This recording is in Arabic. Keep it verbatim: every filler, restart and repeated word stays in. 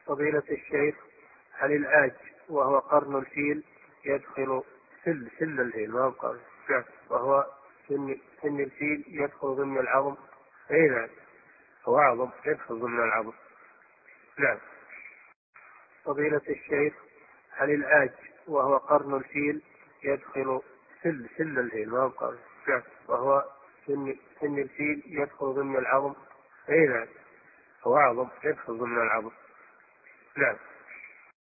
فضيلة الشيخ، هل العاج وهو قرن الفيل يدخل سن سن الفيل ما هو قرن، نعم، وهو سن سن الفيل يدخل ضمن العظم؟ اي نعم، هو عظم يدخل ضمن العظم، نعم. فضيلة الشيخ، هل العاج وهو قرن الفيل يدخل سن سن الفيل ما هو قرن، نعم، وهو سن سن الفيل يدخل ضمن العظم؟ اي نعم، هو عظم يدخل ضمن العظم، نعم.